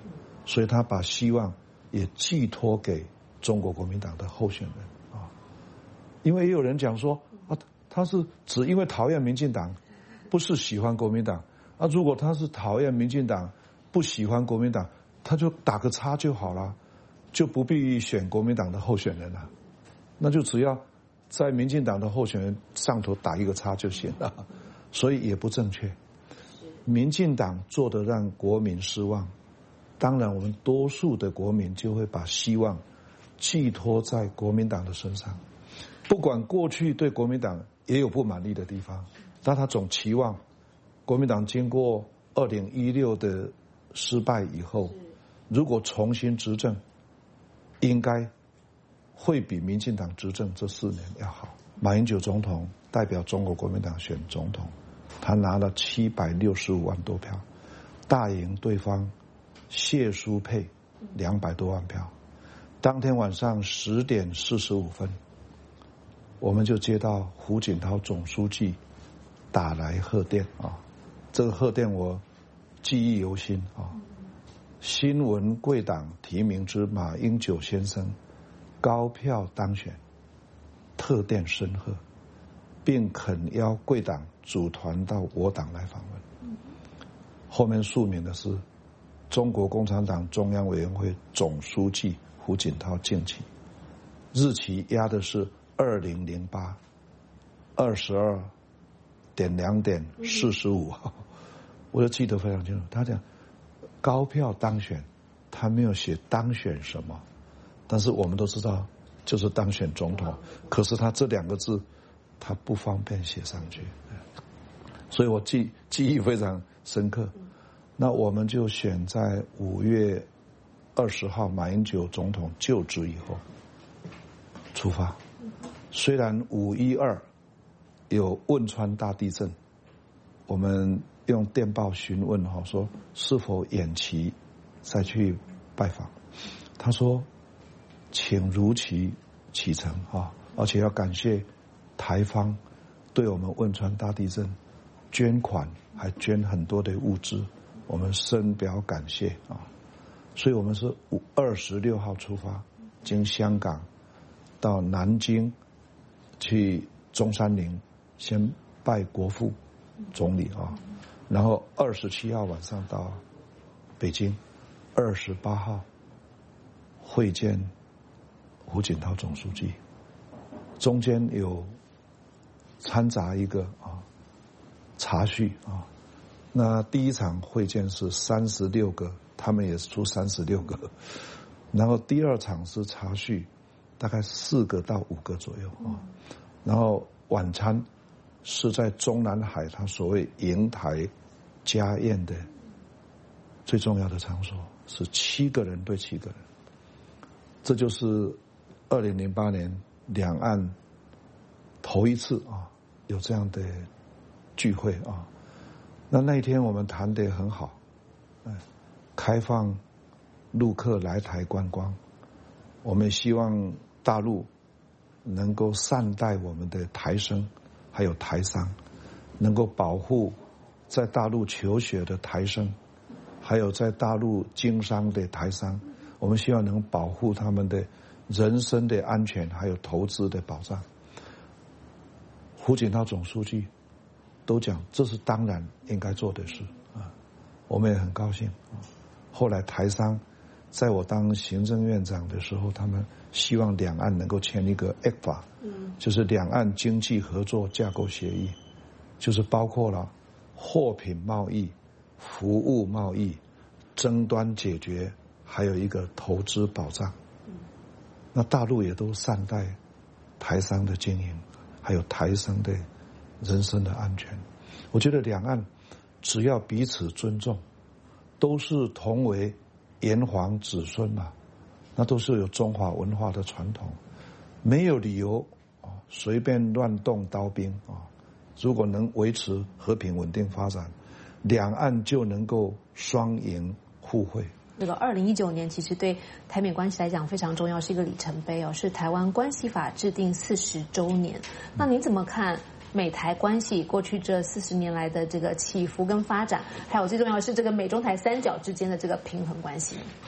所以他把希望也寄托给中国国民党的候选人啊。因为也有人讲说啊，他是只因为讨厌民进党，不是喜欢国民党啊。如果他是讨厌民进党，不喜欢国民党，他就打个叉就好了，就不必选国民党的候选人了。那就只要在民进党的候选人上头打一个叉就行了，所以也不正确。民进党做得让国民失望，当然我们多数的国民就会把希望寄托在国民党的身上。不管过去对国民党也有不满意的地方，但他总期望国民党经过二零一六的失败以后，如果重新执政，应该会比民进党执政这四年要好。马英九总统代表中国国民党选总统，他拿了七百六十五万多票，大赢对方谢淑佩两百多万票。当天晚上十点四十五分，我们就接到胡锦涛总书记打来贺电啊，这个贺电我记忆犹新啊。新闻贵党提名之马英九先生高票当选，特电深贺，并恳邀贵党组团到我党来访问。后面署名的是中国共产党中央委员会总书记胡锦涛敬启，日期压的是二零零八二十二点两点四十五号，我就记得非常清楚。他讲高票当选，他没有写当选什么，但是我们都知道就是当选总统，可是他这两个字他不方便写上去，所以我记记忆非常深刻。那我们就选在五月二十号马英九总统就职以后出发。虽然五一二有汶川大地震，我们用电报询问哈，说是否延期再去拜访。他说，请如期启程啊，而且要感谢台方对我们汶川大地震捐款，还捐很多的物资，我们深表感谢啊。所以我们是二十六号出发，经香港到南京去中山陵先拜国父总理啊，然后二十七号晚上到北京，二十八号会见胡锦涛总书记，中间有掺杂一个啊茶叙啊。那第一场会见是三十六个，他们也是出三十六个，然后第二场是茶叙，大概四个到五个左右啊。然后晚餐是在中南海，他所谓瀛台家宴的最重要的场所，是七个人对七个人。这就是二零零八年两岸头一次啊有这样的聚会啊。那那一天我们谈得很好，开放陆客来台观光，我们希望大陆能够善待我们的台生还有台商，能够保护在大陆求学的台生，还有在大陆经商的台商，我们希望能保护他们的人身的安全还有投资的保障。胡锦涛总书记都讲这是当然应该做的事啊，我们也很高兴。后来台商在我当行政院长的时候，他们希望两岸能够签一个 E C F A， 就是两岸经济合作架构协议，就是包括了货品贸易、服务贸易、争端解决，还有一个投资保障。那大陆也都善待台商的经营，还有台商的人身的安全。我觉得两岸只要彼此尊重，都是同为炎黄子孙嘛，那都是有中华文化的传统，没有理由啊随便乱动刀兵啊。如果能维持和平稳定发展，两岸就能够双赢互惠。 这个二零一九年其实对台美关系来讲非常重要，是一个里程碑哦，是台湾关系法制定四十周年。那您怎么看美台关系过去这四十年来的这个起伏跟发展，还有最重要的是这个美中台三角之间的这个平衡关系？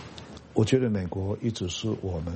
我觉得美国一直是我们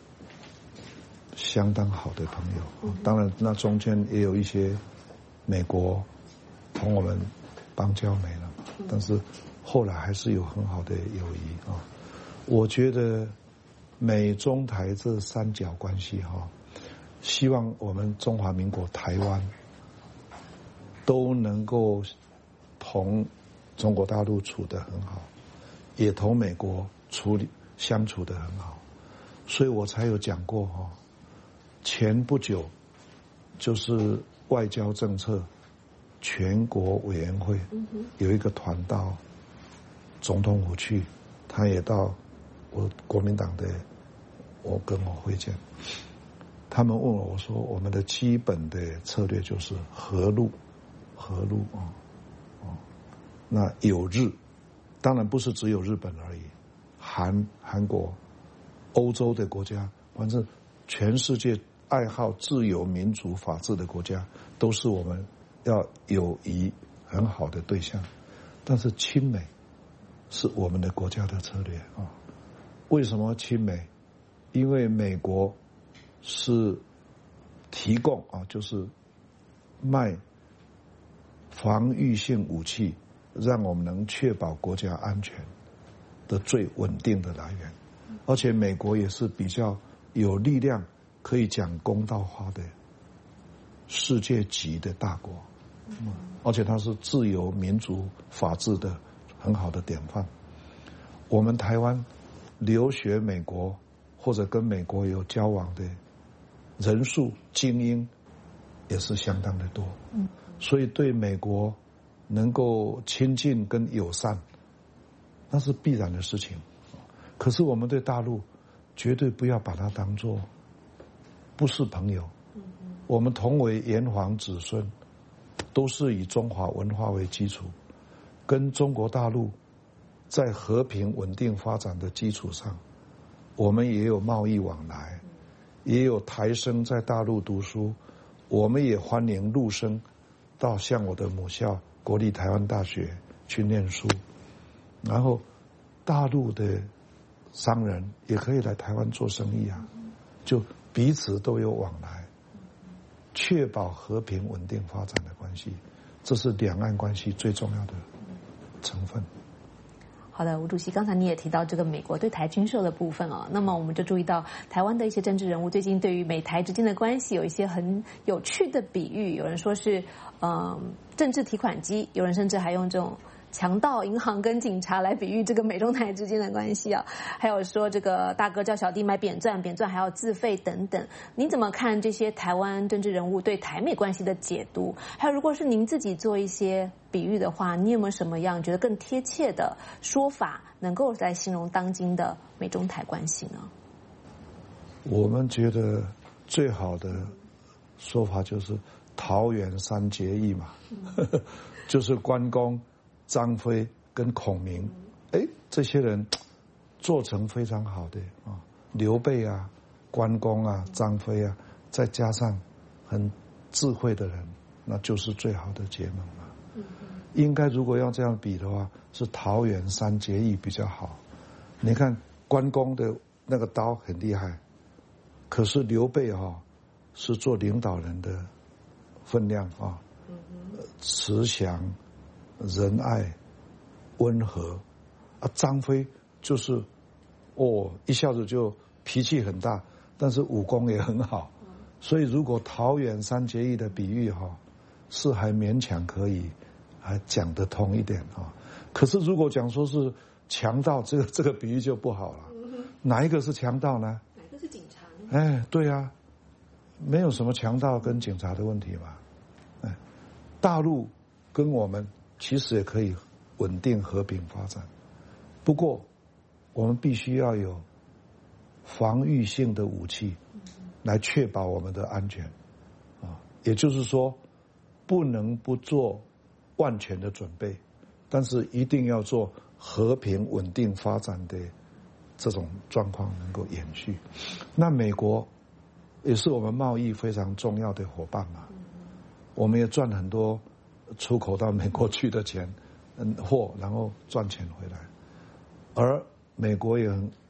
相当好的朋友。当然，那中间也有一些美国同我们邦交没了，但是后来还是有很好的友谊啊。我觉得美中台这三角关系哈，希望我们中华民国台湾都能够同中国大陆处得很好，也同美国处理相处得很好，所以我才有讲过哈。前不久就是外交政策全国委员会有一个团到总统府去，他也到我国民党的，我跟我会见，他们问我，我说我们的基本的策略就是和陆，和陆啊，哦，那有日，当然不是只有日本而已，韩韩国、欧洲的国家，反正全世界爱好自由、民主、法治的国家，都是我们要友谊很好的对象。但是亲美是我们的国家的策略啊。为什么亲美？因为美国是提供啊，就是卖防御性武器，让我们能确保国家安全的最稳定的来源。而且美国也是比较有力量，可以讲公道话的世界级的大国，而且它是自由、民主、法治的很好的典范。我们台湾留学美国或者跟美国有交往的人数精英也是相当的多，所以对美国能够亲近跟友善，那是必然的事情。可是我们对大陆绝对不要把它当作不是朋友，我们同为炎黄子孙，都是以中华文化为基础，跟中国大陆在和平稳定发展的基础上，我们也有贸易往来，也有台生在大陆读书，我们也欢迎陆生到像我的母校国立台湾大学去念书，然后大陆的商人也可以来台湾做生意啊，就彼此都有往来，确保和平稳定发展的关系，这是两岸关系最重要的成分。 好的，吴主席，刚才你也提到这个美国对台军售的部分哦，那么我们就注意到台湾的一些政治人物最近对于美台之间的关系有一些很有趣的比喻，有人说是嗯政治提款机，有人甚至还用这种强盗银行跟警察来比喻这个美中台之间的关系啊，还有说这个大哥叫小弟买扁钻，扁钻还要自费等等。您怎么看这些台湾政治人物对台美关系的解读？还有，如果是您自己做一些比喻的话，你有没有什么样觉得更贴切的说法，能够来形容当今的美中台关系呢？ 我们觉得最好的说法就是桃园三结义嘛，就是关公、张飞跟孔明，哎，这些人做成非常好的啊，刘备啊、关公啊、张飞啊，再加上很智慧的人，那就是最好的结盟了。应该如果要这样比的话，是桃园三结义比较好。你看关公的那个刀很厉害，可是刘备哈、啊、是做领导人的分量啊，慈祥、仁爱、温和啊，张飞就是哦一下子就脾气很大，但是武功也很好，所以如果桃园三结义的比喻哈、啊，是还勉强可以还讲得通一点啊。可是如果讲说是强盗，这个这个比喻就不好了。哪一个是强盗呢？ 哪一个是警察呢？ 哎，对啊，没有什么强盗跟警察的问题嘛。哎，大陆跟我们其实也可以稳定和平发展，不过我们必须要有防御性的武器来确保我们的安全啊，也就是说不能不做万全的准备，但是一定要做和平稳定发展的这种状况能够延续。那美国也是我们贸易非常重要的伙伴嘛，我们也赚很多出口到美国去的钱，嗯，货，然后赚钱回来。而美国也很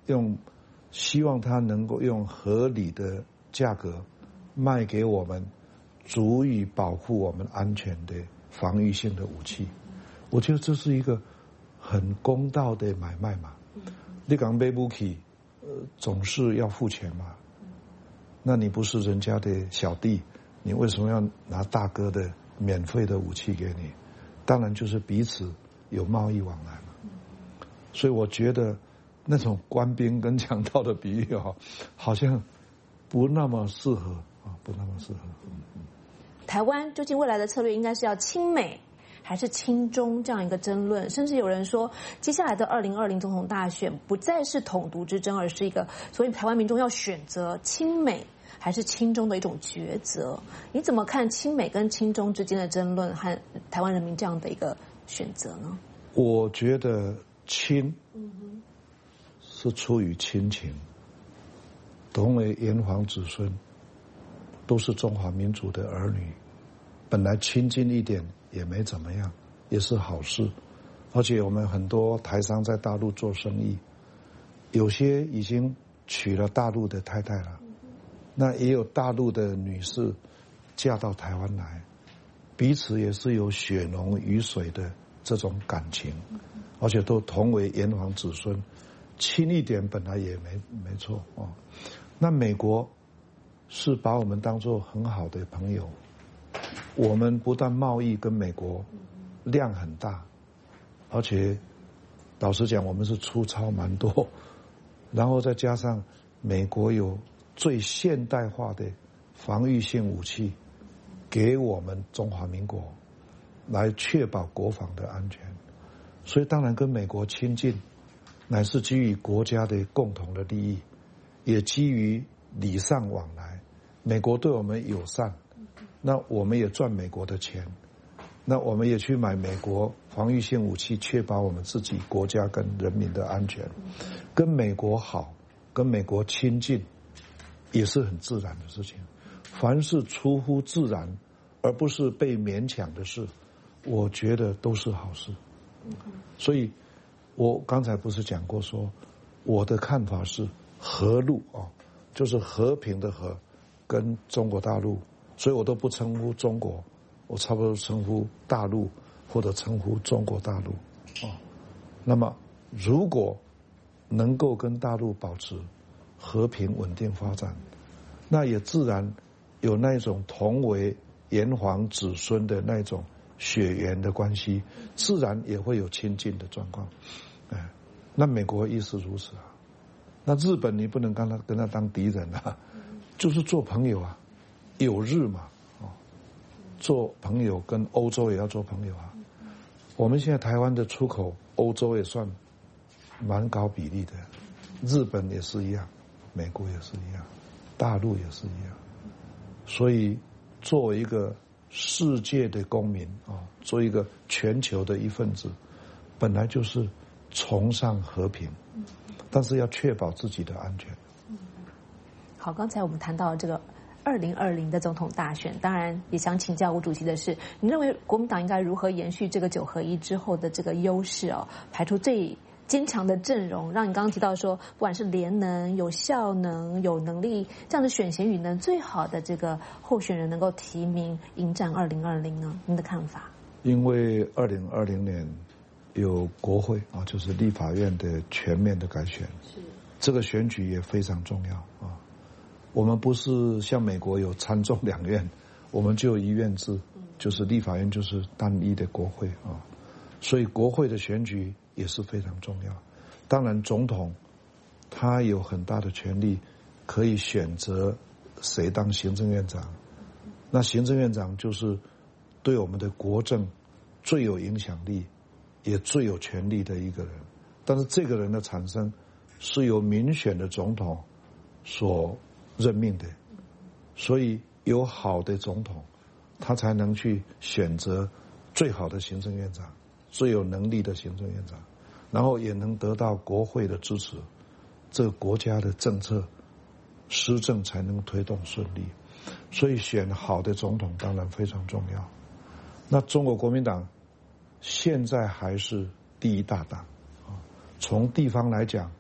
用希望他能够用合理的价格卖给我们足以保护我们安全的防御性的武器。我觉得这是一个很公道的买卖嘛。你讲买武器，呃，总是要付钱嘛。那你不是人家的小弟，你为什么要拿大哥的免费的武器给你？当然就是彼此有贸易往来嘛。所以我觉得那种官兵跟强盗的比喻啊，好像不那么适合啊，不那么适合。 台湾究竟未来的策略应该是要亲美还是亲中这样一个争论，甚至有人说，接下来的二零二零总统大选不再是统独之争，而是一个所以台湾民众要选择亲美还是亲中的一种抉择。你怎么看亲美跟亲中之间的争论和台湾人民这样的一个选择呢？ 我觉得亲是出于亲情，同为炎黄子孙，都是中华民族的儿女，本来亲近一点也没怎么样，也是好事。而且我们很多台商在大陆做生意，有些已经娶了大陆的太太了，那也有大陆的女士嫁到台湾来，彼此也是有血浓于水的这种感情，而且都同为炎黄子孙，亲一点本来也没没错哦。那美国是把我们当作很好的朋友，我们不但贸易跟美国量很大，而且老实讲我们是出超蛮多，然后再加上美国有最现代化的防御性武器给我们中华民国，来确保国防的安全。所以当然跟美国亲近，乃是基于国家的共同的利益，也基于礼尚往来。美国对我们友善，那我们也赚美国的钱，那我们也去买美国防御性武器，确保我们自己国家跟人民的安全。跟美国好，跟美国亲近，也是很自然的事情。凡是出乎自然而不是被勉强的事，我觉得都是好事。所以我刚才不是讲过说，我的看法是和路啊，就是和平的和，跟中国大陆，所以我都不称呼中国，我差不多称呼大陆或者称呼中国大陆啊。那么如果能够跟大陆保持和平稳定发展，那也自然有那种同为炎黄子孙的那种血缘的关系，自然也会有亲近的状况。哎，那美国亦是如此啊。那日本你不能跟他跟他当敌人啊，就是做朋友啊，友日嘛，哦，做朋友跟欧洲也要做朋友啊。我们现在台湾的出口，欧洲也算蛮高比例的，日本也是一样，美国也是一样，大陆也是一样。所以作为一个世界的公民啊，作为一个全球的一份子，本来就是崇尚和平，但是要确保自己的安全。 好，刚才我们谈到这个二零二零的总统大选，当然也想请教吴主席的是，你认为国民党应该如何延续这个九合一之后的这个优势哦，排出最坚强的阵容，让你刚刚提到说，不管是联能、有效能、有能力这样的选贤与能最好的这个候选人能够提名迎战二零二零呢？您的看法？ 因为二零二零年有国会啊，就是立法院的全面的改选，是这个选举也非常重要啊。我们不是像美国有参众两院，我们就有一院制，就是立法院就是单一的国会啊，所以国会的选举也是非常重要。当然总统他有很大的权力，可以选择谁当行政院长，那行政院长就是对我们的国政最有影响力也最有权力的一个人，但是这个人的产生是由民选的总统所任命的，所以有好的总统他才能去选择最好的行政院长，最有能力的行政院长，然后也能得到国会的支持，这个国家的政策施政才能推动顺利。所以选好的总统当然非常重要。那中国国民党现在还是第一大党啊，从地方来讲，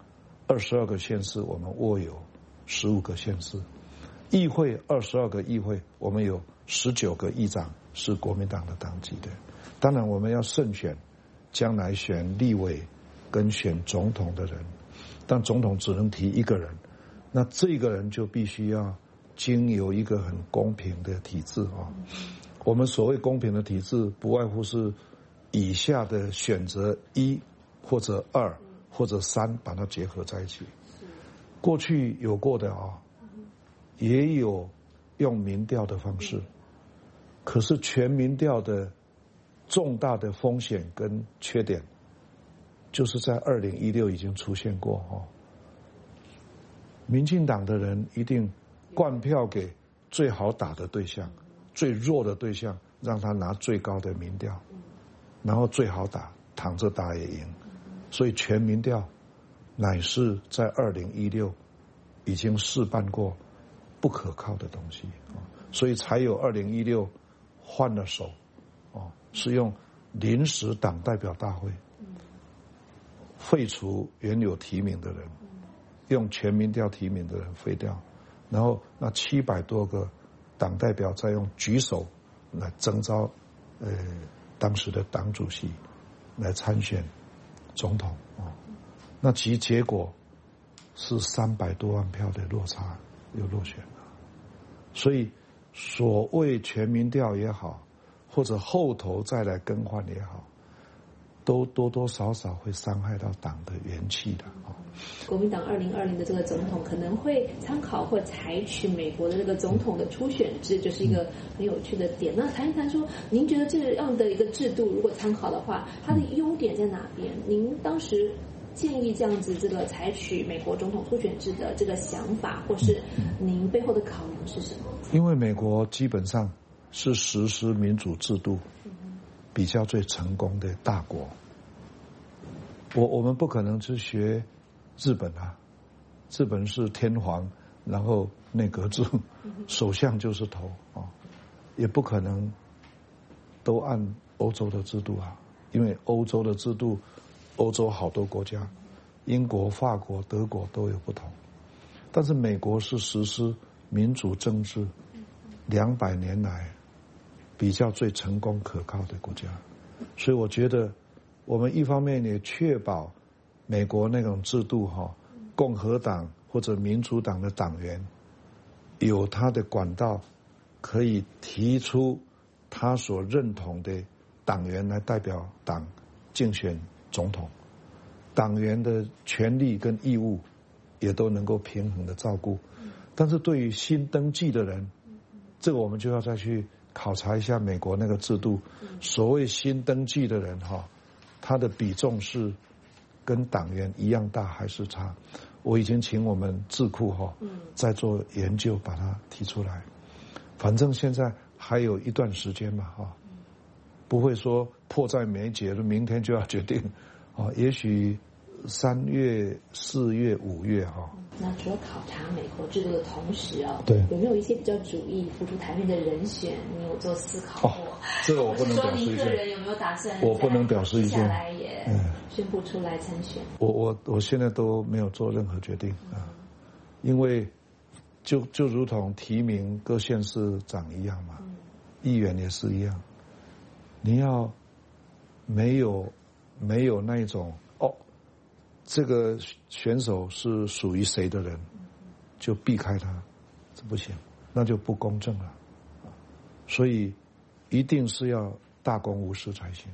二十二个县市，我们握有十五个县市；议会二十二个议会，我们有十九个议长是国民党的党籍的。当然，我们要慎选将来选立委跟选总统的人，但总统只能提一个人，那这个人就必须要经由一个很公平的体制啊。我们所谓公平的体制，不外乎是以下的选择一或者二或者三，把它结合在一起。过去有过的啊，也有用民调的方式，可是全民调的重大的风险跟缺点，就是在二零一六已经出现过哦。民进党的人一定灌票给最好打的对象，最弱的对象，让他拿最高的民调，然后最好打，躺着打也赢。所以全民调乃是在二零一六已经试办过不可靠的东西，所以才有二零一六换了手，哦，是用临时党代表大会废除原有提名的人，用全民调提名的人废掉，然后那七百多个党代表再用举手来征召呃当时的党主席来参选总统啊，那其结果是三百多万票的落差又落选了。所以所谓全民调也好，或者后头再来更换也好，都多多少少会伤害到党的元气的啊。 国民党二零二零的这个总统可能会参考或采取美国的这个总统的初选制，这是一个很有趣的点。那谈一谈说，您觉得这样的一个制度如果参考的话，它的优点在哪边？您当时建议这样子这个采取美国总统初选制的这个想法，或是您背后的考量是什么？ 因为美国基本上是实施民主制度比较最成功的大国。我我们不可能去学日本啊，日本是天皇，然后内阁制，首相就是头啊，也不可能都按欧洲的制度啊，因为欧洲的制度，欧洲好多国家，英国、法国、德国都有不同，但是美国是实施民主政治两百年来比较最成功可靠的国家，所以我觉得我们一方面也确保美国那种制度哈，共和党或者民主党的党员有他的管道，可以提出他所认同的党员来代表党竞选总统，党员的权利跟义务也都能够平衡的照顾。但是对于新登记的人，这个我们就要再去考察一下美国那个制度。所谓新登记的人哈，他的比重是跟党员一样大还是差？我已经请我们智库哈在做研究，把它提出来。反正现在还有一段时间嘛哈，不会说迫在眉睫了，明天就要决定啊，也许三月、四月、五月哈。 那除了考察美国制度的同时啊， 对， 有没有一些比较主意浮出台面的人选？你有做思考过？ 哦，这个我不能表示意见。 说您个人有没有打算？ 我不能表示意见。 接下来也宣布出来参选。 我我我现在都没有做任何决定啊，因为就就如同提名各县市长一样嘛，议员也是一样，你要没有没有那一种哦，这个选手是属于谁的人，就避开他，这不行，那就不公正了。所以一定是要大公无私才行。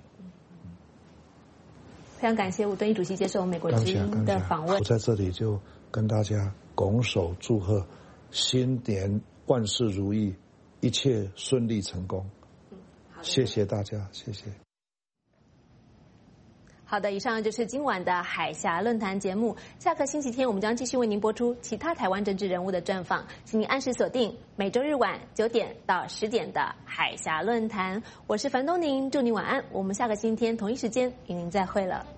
非常感谢吴敦义主席接受美国之音的访问。 我在这里就跟大家拱手祝贺，新年万事如意，一切顺利成功。谢谢大家，谢谢。 好的，以上就是今晚的海峡论坛节目。下个星期天我们将继续为您播出其他台湾政治人物的专访，请您按时锁定每周日晚九点到十点的海峡论坛。我是樊东宁，祝您晚安。我们下个星期天同一时间与您再会了。